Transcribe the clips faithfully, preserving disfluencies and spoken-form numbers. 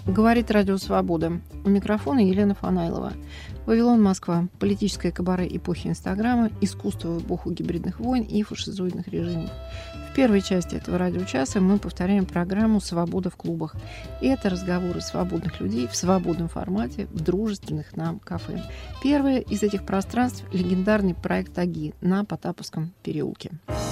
Говорит Радио Свобода. У микрофона Елена Фанайлова. Вавилон, Москва. Политическое кабаре эпохи Инстаграма, искусство в эпоху гибридных войн и фашизоидных режимов. В первой части этого радиочаса мы повторяем программу «Свобода в клубах». И это разговоры свободных людей в свободном формате в дружественных нам кафе. Первое из этих пространств – легендарный проект «Аги» на Потаповском переулке.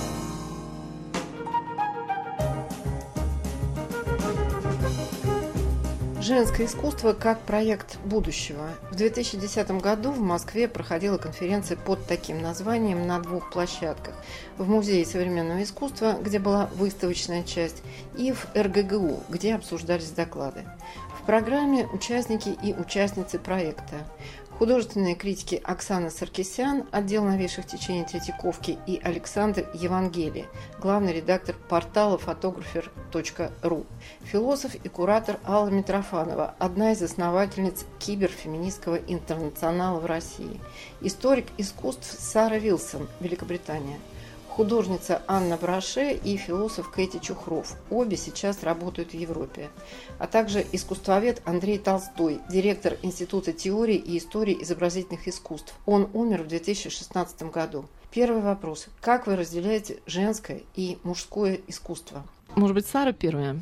Женское искусство как проект будущего. В две тысячи десятом году в Москве проходила конференция под таким названием на двух площадках. В Музее современного искусства, где была выставочная часть, и в эр гэ гэ у, где обсуждались доклады. В программе участники и участницы проекта. Художественные критики Оксана Саркисян, отдел новейших течений Третьяковки, и Александр Евангелий, главный редактор портала фотографер точка ру. Философ и куратор Алла Митрофанова, одна из основательниц киберфеминистского интернационала в России. Историк искусств Сара Вилсон, Великобритания. Художница Анна Браше и философ Кэти Чухров. Обе сейчас работают в Европе. А также искусствовед Андрей Толстой, директор Института теории и истории изобразительных искусств. Он умер в две тысячи шестнадцатом году. Первый вопрос. Как вы разделяете женское и мужское искусство? Может быть, Сара первая?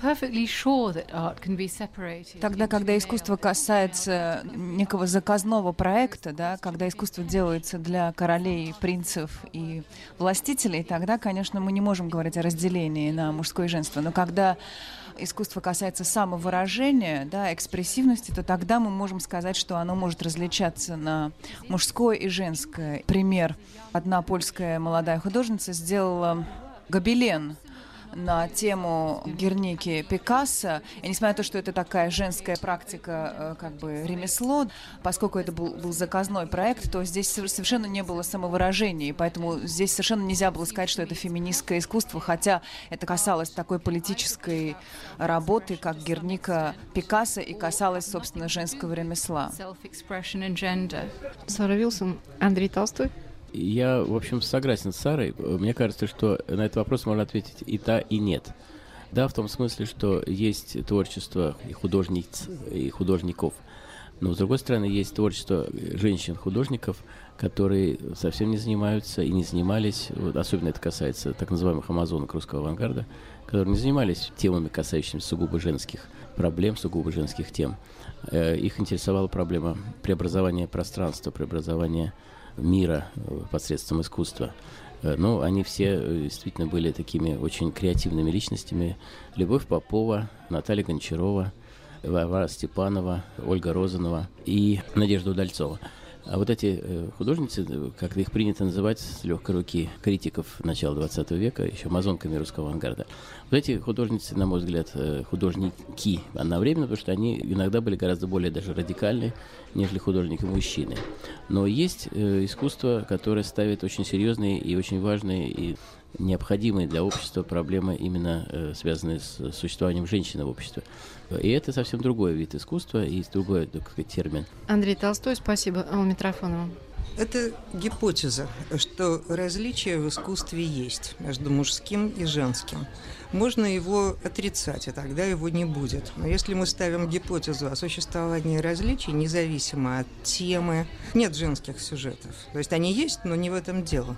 Тогда, когда искусство касается некого заказного проекта, да, когда искусство делается для королей, принцев и властителей, тогда, конечно, мы не можем говорить о разделении на мужское и женское. Но когда искусство касается самовыражения, да, экспрессивности, то тогда мы можем сказать, что оно может различаться на мужское и женское. Пример. Одна польская молодая художница сделала гобелен на тему Герники Пикассо. И несмотря на то, что это такая женская практика, как бы ремесло, поскольку это был, был заказной проект, то здесь совершенно не было самовыражения. И поэтому здесь совершенно нельзя было сказать, что это феминистское искусство, хотя это касалось такой политической работы, как Герника Пикассо, и касалось, собственно, женского ремесла. Сара Вилсон, Андрей Толстой. Я, в общем, согласен с Сарой. Мне кажется, что на этот вопрос можно ответить и да, и нет. Да, в том смысле, что есть творчество и художниц, и художников. Но, с другой стороны, есть творчество женщин-художников, которые совсем не занимаются и не занимались, вот, особенно это касается так называемых амазонок русского авангарда, которые не занимались темами, касающимися сугубо женских проблем, сугубо женских тем. Их интересовала проблема преобразования пространства, преобразования мира посредством искусства. Но они все действительно были такими очень креативными личностями. Любовь Попова, Наталья Гончарова, Варвара Степанова, Ольга Розанова и Надежда Удальцова. А вот эти э, художницы, как их принято называть с легкой руки критиков начала двадцатого века, еще амазонками русского авангарда, вот эти художницы, на мой взгляд, э, художники одновременно, потому что они иногда были гораздо более даже радикальны, нежели художники-мужчины. Но есть э, искусство, которое ставит очень серьезные и очень важные и необходимые для общества проблемы, именно э, связанные с существованием женщины в обществе. И это совсем другой вид искусства и другой, так сказать, термин. Андрей Толстой, спасибо. Алла Митрофанова. Это гипотеза, что различие в искусстве есть между мужским и женским. Можно его отрицать, и тогда его не будет. Но если мы ставим гипотезу о существовании различий, независимо от темы, нет женских сюжетов. То есть они есть, но не в этом дело.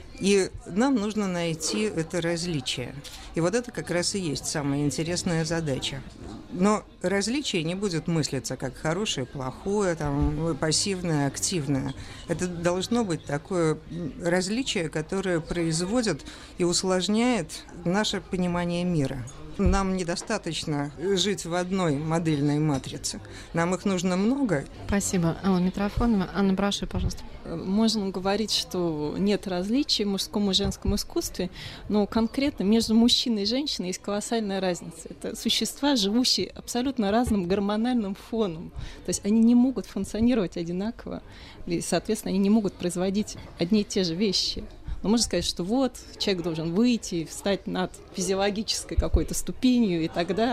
И нам нужно найти это различие. И вот это как раз и есть самая интересная задача. Но различие не будет мыслиться как хорошее, плохое, там, пассивное, активное. Это должно быть такое различие, которое производит и усложняет наше понимание мира. Нам недостаточно жить в одной модельной матрице. Нам их нужно много. Спасибо, Алла Митрофанова. Анна Браше, пожалуйста. Можно говорить, что нет различий в мужском и женском искусстве, но конкретно между мужчиной и женщиной есть колоссальная разница. Это существа, живущие абсолютно разным гормональным фоном. То есть они не могут функционировать одинаково, и, соответственно, они не могут производить одни и те же вещи. Но можно сказать, что вот, человек должен выйти, встать над физиологической какой-то ступенью, и тогда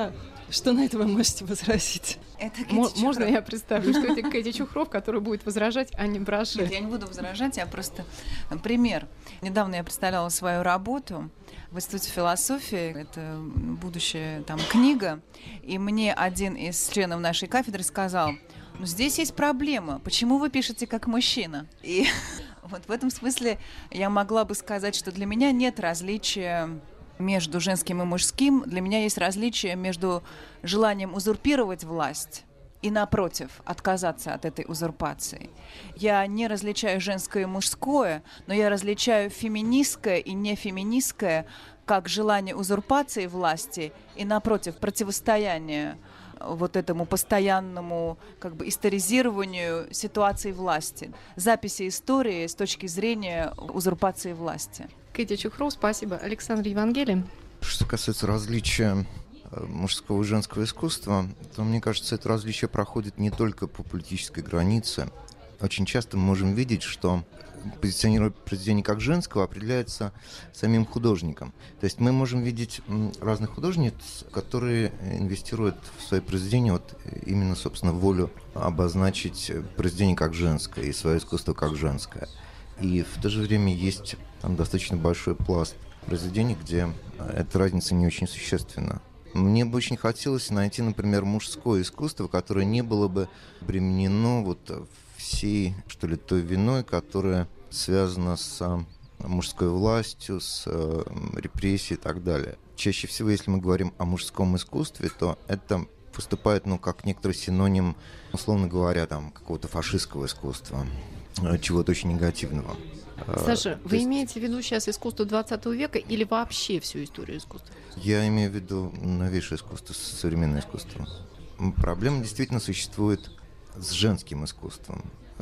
Что на это вы можете возразить? Это М- можно я представлю, что это Кэти Чухров, которая будет возражать, а не Браше? Нет, я не буду возражать, я просто... Пример. Недавно я представляла свою работу в Институте философии. Это будущая там книга. И мне один из членов нашей кафедры сказал: ну, здесь есть проблема. Почему вы пишете как мужчина? И вот в этом смысле я могла бы сказать, что для меня нет различия между женским и мужским. Для меня есть различие между желанием узурпировать власть и, напротив, отказаться от этой узурпации. Я не различаю женское и мужское, но я различаю феминистское и нефеминистское как желание узурпации власти и, напротив, противостояние вот этому постоянному как бы историзированию ситуации власти, записи истории с точки зрения узурпации власти. Кэти Чухров, спасибо. Александр Евангелий. Что касается различия мужского и женского искусства, то, мне кажется, это различие проходит не только по политической границе. Очень часто мы можем видеть, что позиционирование произведения как женского определяется самим художником. То есть мы можем видеть разных художниц, которые инвестируют в свои произведения вот именно, собственно, волю обозначить произведение как женское и свое искусство как женское. И в то же время есть там достаточно большой пласт произведений, где эта разница не очень существенна. Мне бы очень хотелось найти, например, мужское искусство, которое не было бы обременено вот всей, что ли, той виной, которая связана с мужской властью, с э, репрессией и так далее. Чаще всего, если мы говорим о мужском искусстве, то это выступает, ну, как некоторый синоним, условно говоря, там, какого-то фашистского искусства, чего-то очень негативного. Саша, вы есть... имеете в виду сейчас искусство двадцатого века или вообще всю историю искусства? Я имею в виду новейшее искусство, современное искусство. Проблема действительно существует с женским искусством,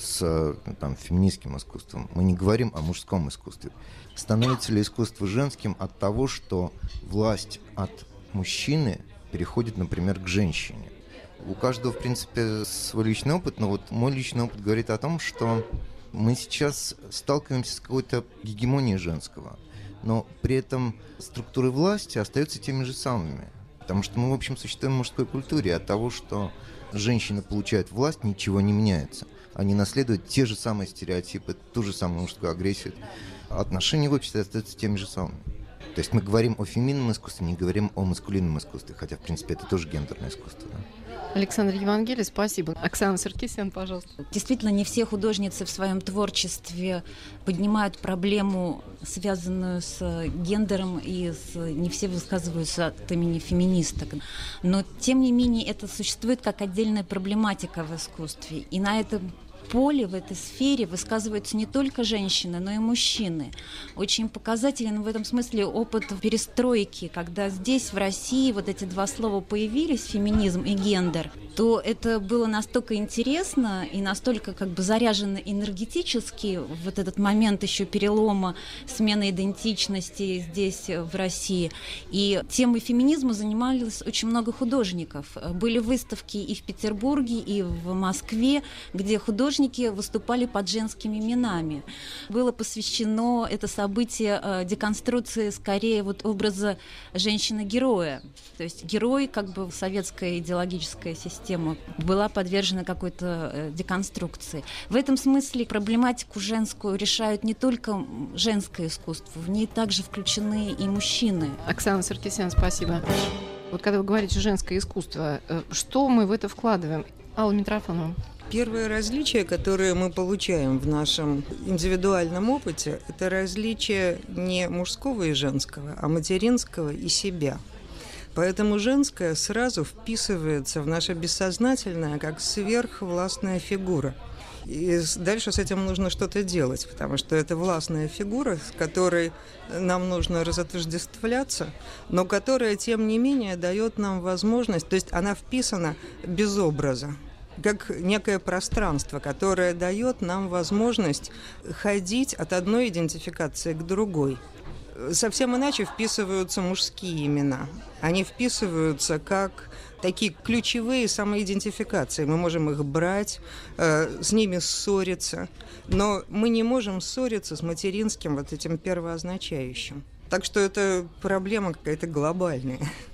с там, феминистским искусством. Мы не говорим о мужском искусстве. Становится ли искусство женским от того, что власть от мужчины переходит, например, к женщине? У каждого, в принципе, свой личный опыт, но вот мой личный опыт говорит о том, что мы сейчас сталкиваемся с какой-то гегемонией женского, но при этом структуры власти остаются теми же самыми. Потому что мы, в общем, существуем в мужской культуре, и от того, что женщина получает власть, ничего не меняется. Они наследуют те же самые стереотипы, ту же самую мужскую агрессию. Отношения в обществе остаются теми же самыми. То есть мы говорим о феминном искусстве, не говорим о маскулинном искусстве, хотя, в принципе, это тоже гендерное искусство. Да? Александр Евангелий, спасибо. Оксана Саркисян, пожалуйста. Действительно, не все художницы в своем творчестве поднимают проблему, связанную с гендером, и с, не все высказываются от имени феминисток. Но, тем не менее, это существует как отдельная проблематика в искусстве. И на этом поле, в этой сфере высказываются не только женщины, но и мужчины. Очень показателен в этом смысле опыт перестройки, когда здесь, в России, вот эти два слова появились, феминизм и гендер, то это было настолько интересно и настолько как бы заряжено энергетически, вот этот момент еще перелома, смены идентичности здесь, в России. И темой феминизма занимались очень много художников. Были выставки и в Петербурге, и в Москве, где художники выступали под женскими именами. Было посвящено это событие деконструкции скорее вот образа женщины-героя. То есть герой, как бы советская идеологическая система, была подвержена какой-то деконструкции. В этом смысле проблематику женскую решают не только женское искусство, в ней также включены и мужчины. Оксана Саркисян, спасибо. Вот когда вы говорите «женское искусство», что мы в это вкладываем? Алла Митрофанова. Первое различие, которое мы получаем в нашем индивидуальном опыте, это различие не мужского и женского, а материнского и себя. Поэтому женское сразу вписывается в наше бессознательное как сверхвластная фигура. И дальше с этим нужно что-то делать, потому что это властная фигура, с которой нам нужно разотождествляться, но которая, тем не менее, дает нам возможность, то есть она вписана без образа, как некое пространство, которое дает нам возможность ходить от одной идентификации к другой. Совсем иначе вписываются мужские имена. Они вписываются как такие ключевые самоидентификации. Мы можем их брать, э, с ними ссориться, но мы не можем ссориться с материнским вот этим первоозначающим. Так что это проблема какая-то глобальная.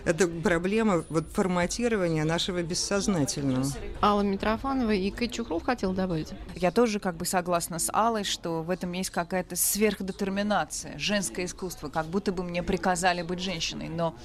Это проблема вот, форматирования нашего бессознательного. Алла Митрофанова и Кэти Чухров хотела добавить. Я тоже как бы согласна с Аллой, что в этом есть какая-то сверхдетерминация, женское искусство, как будто бы мне приказали быть женщиной, но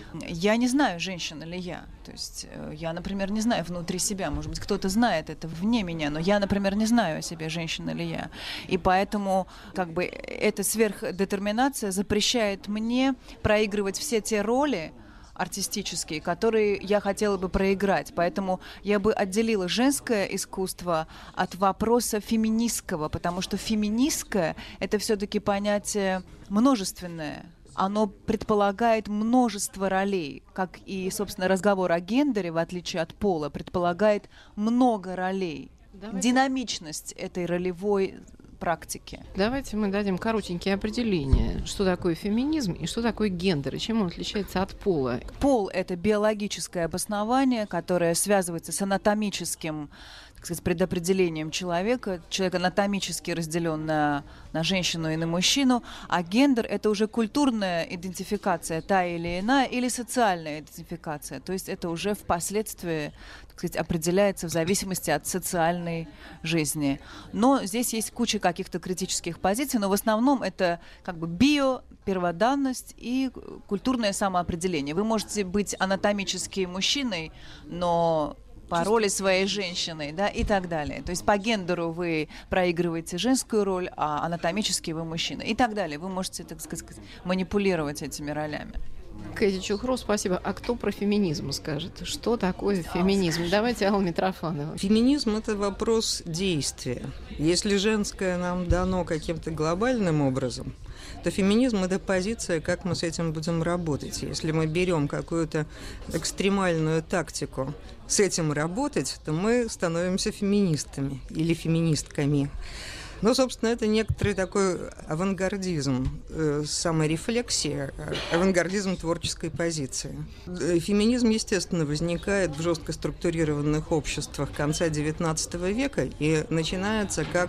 я не знаю, женщина ли я. То есть я, например, не знаю внутри себя, может быть, кто-то знает это вне меня, но я, например, не знаю о себе, женщина ли я. И поэтому как бы эта сверхдетерминация запрещает мне проигрывать все те роли артистические, которые я хотела бы проиграть. Поэтому я бы отделила женское искусство от вопроса феминистского, потому что феминистское — это все-таки понятие множественное. Оно предполагает множество ролей, как и, собственно, разговор о гендере, в отличие от пола, предполагает много ролей. Давайте. Динамичность этой ролевой практики. Давайте мы дадим коротенькие определения, что такое феминизм и что такое гендер, и чем он отличается от пола. Пол — это биологическое обоснование, которое связывается с анатомическим, так сказать, предопределением человека. Человек анатомически разделен на, на женщину и на мужчину, а гендер — это уже культурная идентификация, та или иная, или социальная идентификация. То есть это уже впоследствии, так сказать, определяется в зависимости от социальной жизни. Но здесь есть куча каких-то критических позиций, но в основном это как бы био, перводанность и культурное самоопределение. Вы можете быть анатомически мужчиной, но по роли своей женщины, да, и так далее. То есть по гендеру вы проигрываете женскую роль, а анатомически вы мужчина, и так далее. Вы можете, так сказать, манипулировать этими ролями. Кэти Чухров, спасибо. А кто про феминизм скажет? Что такое феминизм? Давайте Алла Митрофанова. Феминизм — это вопрос действия. Если женское нам дано каким-то глобальным образом, то феминизм — это позиция, как мы с этим будем работать. Если мы берем какую-то экстремальную тактику с этим работать, то мы становимся феминистами или феминистками. Ну, собственно, это некоторый такой авангардизм, э, саморефлексия, авангардизм творческой позиции. Феминизм, естественно, возникает в жестко структурированных обществах конца девятнадцатого века и начинается как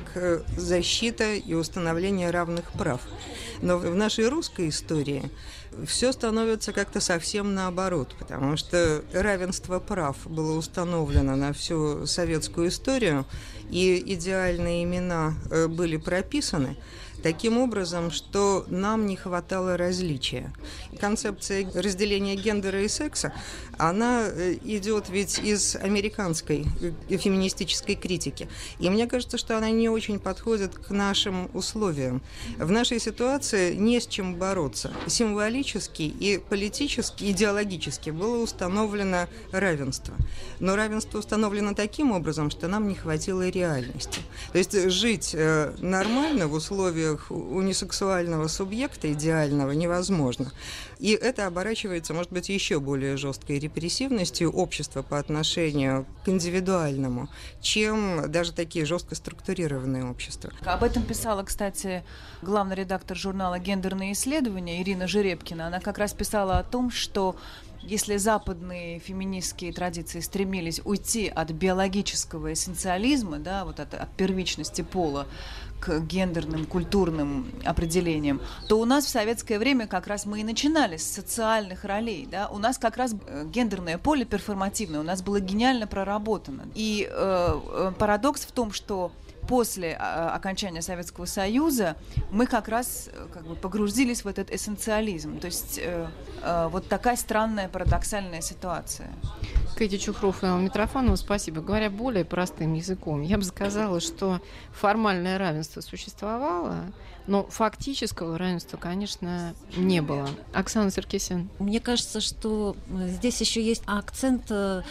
защита и установление равных прав. Но в нашей русской истории все становится как-то совсем наоборот, потому что равенство прав было установлено на всю советскую историю, и идеальные имена были прописаны таким образом, что нам не хватало различия. Концепция разделения гендера и секса, она идет ведь из американской феминистической критики. И мне кажется, что она не очень подходит к нашим условиям. В нашей ситуации не с чем бороться. Символически и политически, идеологически было установлено равенство. Но равенство установлено таким образом, что нам не хватило реальности. То есть жить нормально в условиях унисексуального субъекта идеального невозможно. И это оборачивается, может быть, еще более жесткой репрессивностью общества по отношению к индивидуальному, чем даже такие жестко структурированные общества. Об этом писала, кстати, главный редактор журнала «Гендерные исследования» Ирина Жеребкина. Она как раз писала о том, что если западные феминистские традиции стремились уйти от биологического эссенциализма, да, вот от, от первичности пола, к гендерным, культурным определениям, то у нас в советское время как раз мы и начинали с социальных ролей. Да? У нас как раз гендерное поле перформативное, у нас было гениально проработано. И э, парадокс в том, что после а, окончания Советского Союза мы как раз как бы погрузились в этот эссенциализм. То есть э, э, вот такая странная парадоксальная ситуация. Кэти Чухров и Алла Митрофанова, спасибо. Говоря более простым языком, я бы сказала, что формальное равенство существовало, но фактического равенства, конечно, не было. Оксана Саркисян. Мне кажется, что здесь еще есть акцент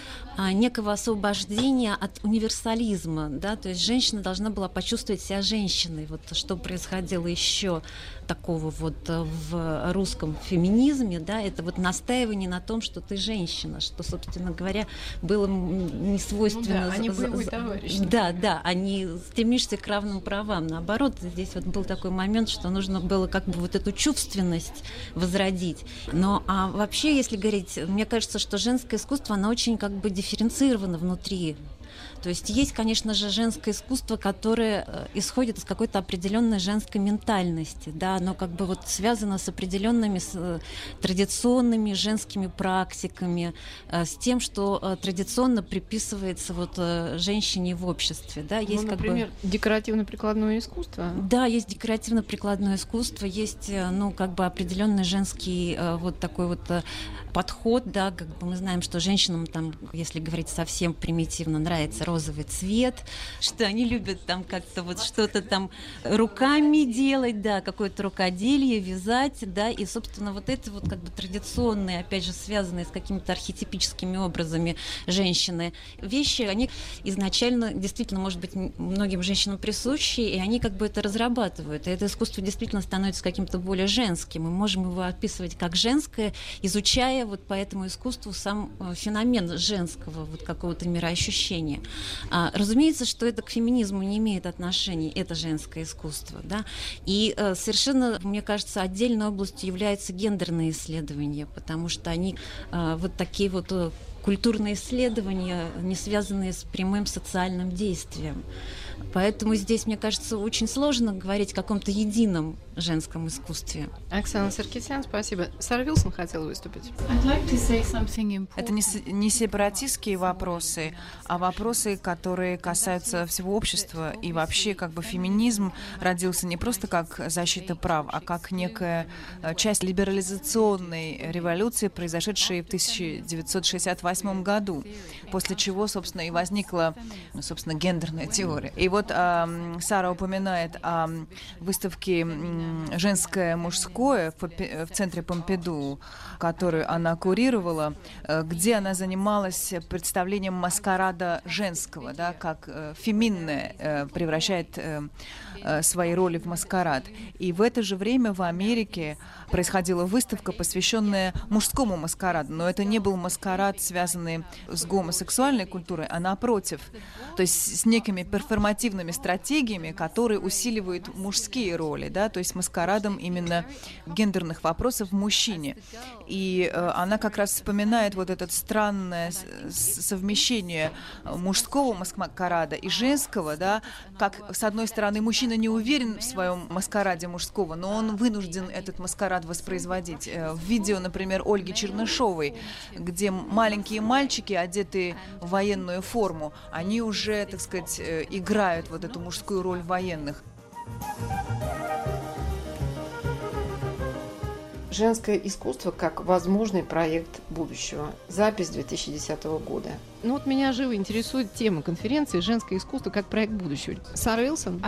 некого освобождения от универсализма, да, то есть женщина должна была почувствовать себя женщиной. Вот что происходило еще такого вот в русском феминизме, да, это вот настаивание на том, что ты женщина, что, собственно говоря, было не свойственно. Ну да, они боевой товарищ. Да, да, они стремишься к равным правам. Наоборот, здесь вот был такой момент, что нужно было как бы вот эту чувственность возродить. Но а вообще, если говорить, мне кажется, что женское искусство, оно очень как бы дифференцировано внутри. То То есть есть, конечно же, женское искусство, которое исходит из какой-то определенной женской ментальности, да, оно как бы вот связано с определенными с, традиционными женскими практиками, с тем, что традиционно приписывается вот женщине в обществе, да, есть, ну, как например, бы декоративно-прикладное искусство. Да, есть декоративно-прикладное искусство, есть, ну, как бы определенный женский вот такой вот подход, да, как бы мы знаем, что женщинам там, если говорить совсем примитивно, нравится розовый цвет, что они любят там как-то вот что-то там руками делать, да, какое-то рукоделие, вязать, да, и, собственно, вот это вот как бы традиционные, опять же, связанные с какими-то архетипическими образами женщины вещи, они изначально действительно, может быть, многим женщинам присущи, и они как бы это разрабатывают, и это искусство действительно становится каким-то более женским, мы можем его описывать как женское, изучая вот по этому искусству сам феномен женского вот какого-то мироощущения. А, разумеется, что это к феминизму не имеет отношения, это женское искусство, да, и а, совершенно, мне кажется, отдельной областью являются гендерные исследования, потому что они а, вот такие вот культурные исследования, не связанные с прямым социальным действием. Поэтому здесь, мне кажется, очень сложно говорить о каком-то едином женском искусстве. Оксана Саркисян, спасибо. Сара Вилсон хотела выступить. Это не, не сепаратистские вопросы, а вопросы, которые касаются всего общества. И вообще, как бы, феминизм родился не просто как защита прав, а как некая часть либерализационной революции, произошедшей в тысяча девятьсот шестьдесят восьмом году, после чего, собственно, и возникла, ну, собственно, гендерная теория. И вот э, Сара упоминает о выставке «Женское-мужское» в, в центре Помпиду, которую она курировала, э, где она занималась представлением маскарада женского, да, как э, феминное э, превращает э, э, свои роли в маскарад. И в это же время в Америке происходила выставка, посвященная мужскому маскараду, но это не был маскарад, связанный с гомосексуальной культурой, а напротив, то есть с некими перформативными стратегиями, которые усиливают мужские роли, да, то есть маскарадом именно гендерных вопросов в мужчине. И э, она как раз вспоминает вот это странное совмещение мужского маскарада и женского, да, как, с одной стороны, мужчина не уверен в своем маскараде мужского, но он вынужден этот маскарад воспроизводить. В видео, например, Ольги Чернышовой, где маленькие мальчики, одетые в военную форму, они уже, так сказать, играют вот эту мужскую роль военных. Женское искусство как возможный проект будущего. Запись две тысячи десятого года. Ну вот меня живо интересует тема конференции «Женское искусство как проект будущего». Сара Вилсон?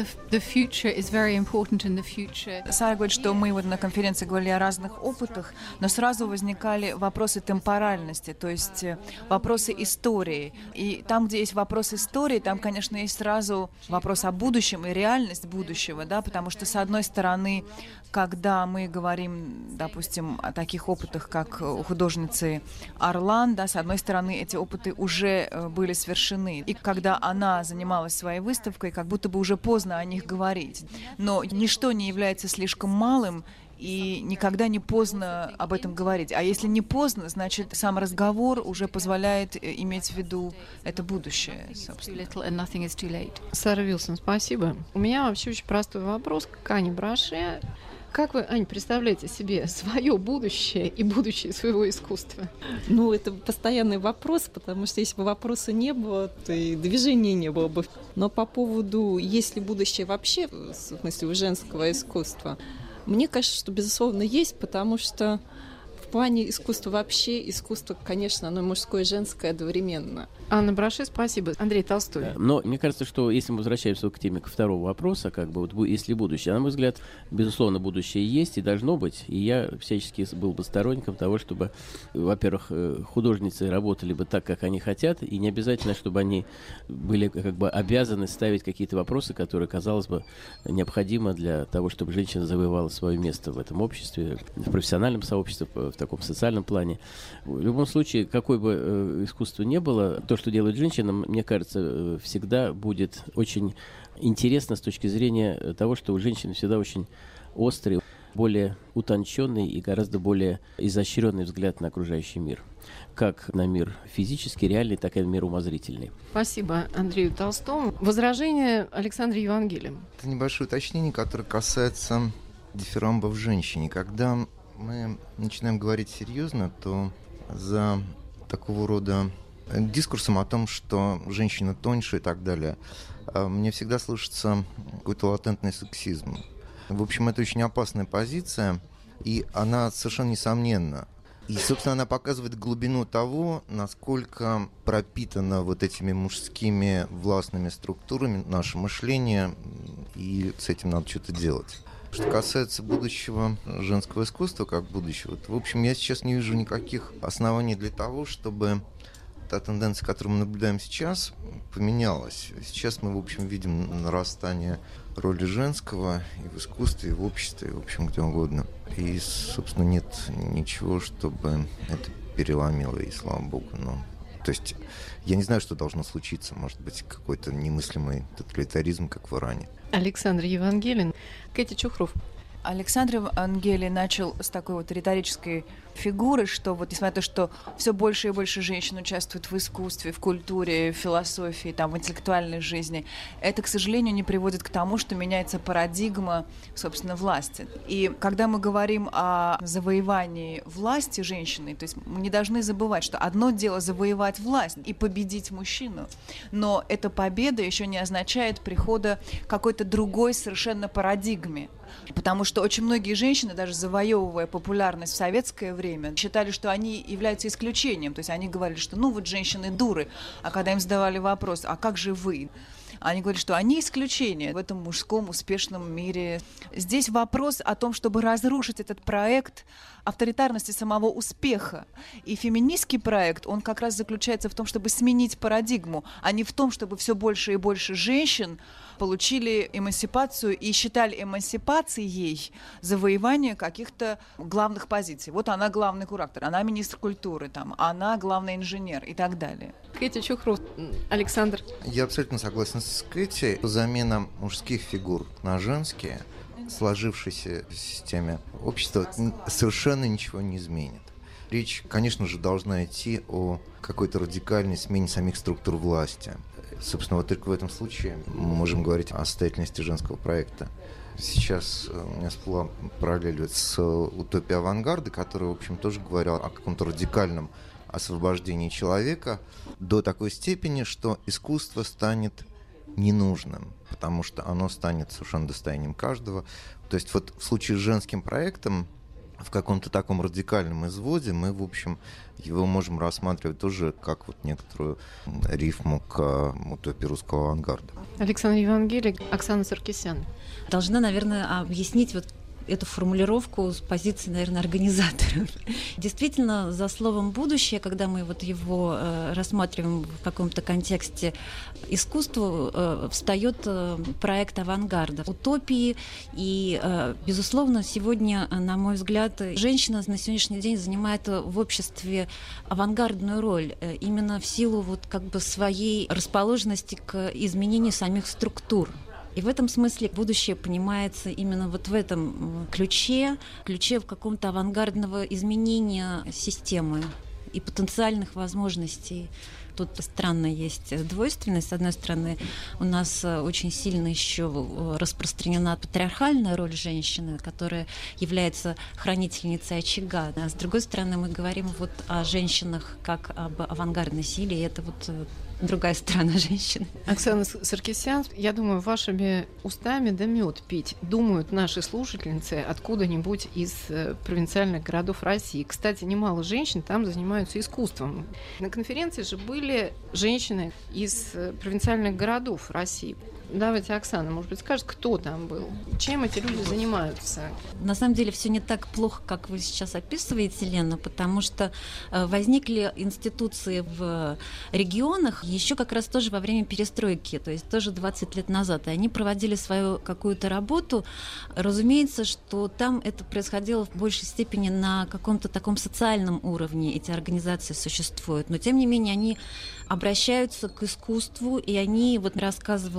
Сара говорит, что мы вот на конференции говорили о разных опытах, но сразу возникали вопросы темпоральности, то есть вопросы истории. И там, где есть вопрос истории, там, конечно, есть сразу вопрос о будущем и реальность будущего, да, потому что, с одной стороны, когда мы говорим, допустим, о таких опытах, как у художницы Орлан, да, с одной стороны, эти опыты уже были совершены. И когда она занималась своей выставкой, как будто бы уже поздно о них говорить. Но ничто не является слишком малым, и никогда не поздно об этом говорить. А если не поздно, значит, сам разговор уже позволяет иметь в виду это будущее, собственно. Сара Вилсон, спасибо. У меня вообще очень простой вопрос к Ане Браше. Как вы, Ань, представляете себе свое будущее и будущее своего искусства? Ну, это постоянный вопрос, потому что если бы вопроса не было, то и движения не было бы. Но по поводу, есть ли будущее вообще, в смысле, у женского искусства, мне кажется, что, безусловно, есть, потому что в плане искусства вообще, искусство, конечно, оно мужское и женское одновременно. Анна Браше, спасибо. Андрей Толстой. Но мне кажется, что если мы возвращаемся к теме второго вопроса, как бы вот если будущее, на мой взгляд, безусловно, будущее есть и должно быть. И я всячески был бы сторонником того, чтобы, во-первых, художницы работали бы так, как они хотят, и не обязательно, чтобы они были как бы обязаны ставить какие-то вопросы, которые, казалось бы, необходимы для того, чтобы женщина завоевала свое место в этом обществе, в профессиональном сообществе, в таком социальном плане. В любом случае, какое бы э, искусство ни было, то, что делает женщина, мне кажется, всегда будет очень интересно с точки зрения того, что у женщины всегда очень острый более утонченный и гораздо более изощренный взгляд на окружающий мир. Как на мир физически реальный, так и на мир умозрительный. Спасибо Андрею Толстому. Возражение Александре Евангелием. Это небольшое уточнение, которое касается дифирамба в женщине. Когда мы начинаем говорить серьезно, то за такого рода дискурсом о том, что женщина тоньше и так далее, мне всегда слышится какой-то латентный сексизм. В общем, это очень опасная позиция, и она совершенно несомненна. И, собственно, она показывает глубину того, насколько пропитано вот этими мужскими властными структурами наше мышление, и с этим надо что-то делать. Что касается будущего женского искусства как будущего, то, в общем, я сейчас не вижу никаких оснований для того, чтобы та тенденция, которую мы наблюдаем сейчас, поменялась. Сейчас мы, в общем, видим нарастание роли женского и в искусстве, и в обществе, и, в общем, где угодно. И, собственно, нет ничего, чтобы это переломило, и слава богу. Но, то есть, я не знаю, что должно случиться. Может быть, какой-то немыслимый тоталитаризм, как в Иране. Александр Евангелин. Кэти Чухров. Александр Евангелий начал с такой вот риторической фигуры, что вот несмотря на то, что все больше и больше женщин участвуют в искусстве, в культуре, в философии, там, в интеллектуальной жизни, это, к сожалению, не приводит к тому, что меняется парадигма, собственно, власти. И когда мы говорим о завоевании власти женщины, то есть мы не должны забывать, что одно дело завоевать власть и победить мужчину, но эта победа еще не означает прихода какой-то другой совершенно парадигме. Потому что очень многие женщины, даже завоевывая популярность в советское время, считали, что они являются исключением. То есть они говорили, что ну вот женщины дуры. А когда им задавали вопрос, а как же вы? Они говорят, что они исключение в этом мужском успешном мире. Здесь вопрос о том, чтобы разрушить этот проект авторитарности самого успеха. И феминистский проект, он как раз заключается в том, чтобы сменить парадигму, а не в том, чтобы все больше и больше женщин получили эмансипацию и считали эмансипацией завоевание каких-то главных позиций. Вот она главный куратор, она министр культуры, там, она главный инженер и так далее. Кэти Чухров. Александр. Я абсолютно согласен с Кэти. Замена мужских фигур на женские в сложившейся системе общества совершенно ничего не изменит. Речь, конечно же, должна идти о какой-то радикальной смене самих структур власти. Собственно, вот только в этом случае мы можем говорить о состоятельности женского проекта. Сейчас у меня всплыла параллель с утопией авангарда, которая, в общем, тоже говорила о каком-то радикальном освобождении человека до такой степени, что искусство станет ненужным, потому что оно станет совершенно достоянием каждого. То есть вот в случае с женским проектом в каком-то таком радикальном изводе мы, в общем, его можем рассматривать тоже как вот некоторую рифму к утопии русского авангарда. Александр Евангелий, Оксана Саркисян. Должна, наверное, объяснить вот эту формулировку с позиции, наверное, организаторов. Действительно, за словом «будущее», когда мы вот его э, рассматриваем в каком-то контексте искусства, э, встает э, проект авангарда, утопии. И, э, безусловно, сегодня, на мой взгляд, женщина на сегодняшний день занимает в обществе авангардную роль, э, именно в силу вот как бы своей расположенности к изменению самих структур. И в этом смысле будущее понимается именно вот в этом ключе, ключе в каком-то авангардного изменения системы и потенциальных возможностей. Тут странно есть двойственность. С одной стороны, у нас очень сильно еще распространена патриархальная роль женщины, которая является хранительницей очага. А с другой стороны, мы говорим вот о женщинах как об авангардной силе, и это вот другая сторона женщины. Оксана Саркисян, я думаю, вашими устами да мед пить думают наши слушательницы откуда-нибудь из провинциальных городов России. Кстати, немало женщин там занимаются искусством. На конференции же были женщины из провинциальных городов России. Давайте, Оксана, может быть, скажет, кто там был, чем эти люди занимаются? На самом деле все не так плохо, как вы сейчас описываете, Лена, потому что возникли институции в регионах еще как раз тоже во время перестройки, то есть тоже двадцать лет назад. И они проводили свою какую-то работу. Разумеется, что там это происходило в большей степени на каком-то таком социальном уровне, эти организации существуют. Но, тем не менее, они обращаются к искусству, и они, вот рассказывала из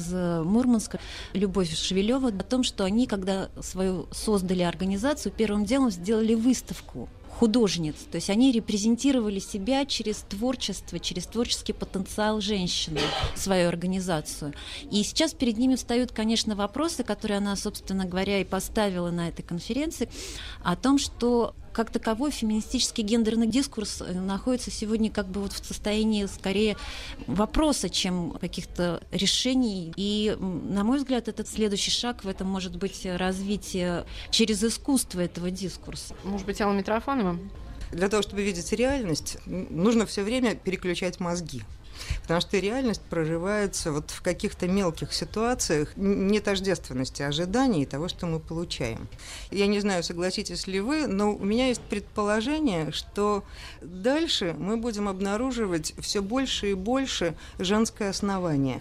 из Мурманска, Любовь Шевелева, о том, что они, когда свою создали организацию, первым делом сделали выставку художниц. То есть они репрезентировали себя через творчество, через творческий потенциал женщины, свою организацию. И сейчас перед ними встают, конечно, вопросы, которые она, собственно говоря, и поставила на этой конференции, о том, что как таковой феминистический гендерный дискурс находится сегодня как бы вот в состоянии скорее вопроса, чем каких-то решений. И, на мой взгляд, этот следующий шаг в этом может быть развитие через искусство этого дискурса. Может быть, Алла Митрофанова? Для того, чтобы видеть реальность, нужно все время переключать мозги. Потому что реальность проживается вот в каких-то мелких ситуациях не тождественности ожиданий и того, что мы получаем. Я не знаю, согласитесь ли вы, но у меня есть предположение, что дальше мы будем обнаруживать все больше и больше женское основание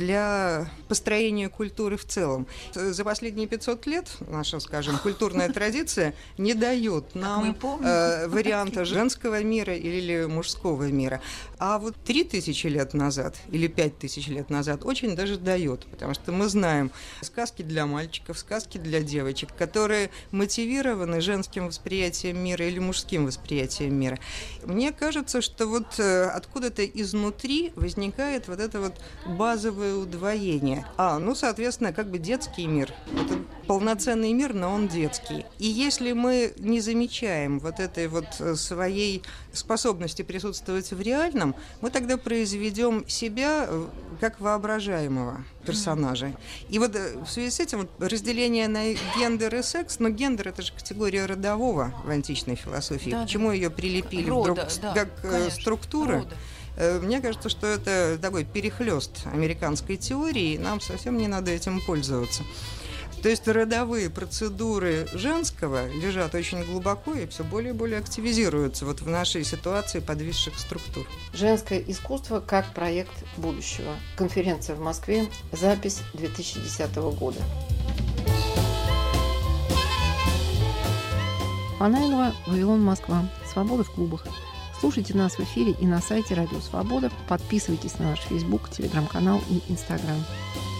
для построения культуры в целом. За последние пятьсот лет наша, скажем, культурная традиция не дает нам э, варианта женского мира или мужского мира. А вот три тысячи лет назад или пять тысяч лет назад очень даже дает, потому что мы знаем сказки для мальчиков, сказки для девочек, которые мотивированы женским восприятием мира или мужским восприятием мира. Мне кажется, что вот откуда-то изнутри возникает вот это вот базовое удвоение. А, ну, соответственно, как бы детский мир. Это полноценный мир, но он детский. И если мы не замечаем вот этой вот своей способности присутствовать в реальном, мы тогда произведем себя как воображаемого персонажа. И вот в связи с этим вот разделение на гендер и секс, но гендер — это же категория родового в античной философии. Да, Почему да. ее прилепили Рода, вдруг да, как конечно, структура? Рода. Мне кажется, что это такой перехлёст американской теории, и нам совсем не надо этим пользоваться. То есть родовые процедуры женского лежат очень глубоко и все более и более активизируются вот в нашей ситуации подвисших структур. Женское искусство как проект будущего. Конференция в Москве. Запись две тысячи десятого года. Фанайлова, Вавилон, Москва. Свобода в клубах. Слушайте нас в эфире и на сайте Радио Свобода. Подписывайтесь на наш Facebook, Телеграм-канал и Инстаграм.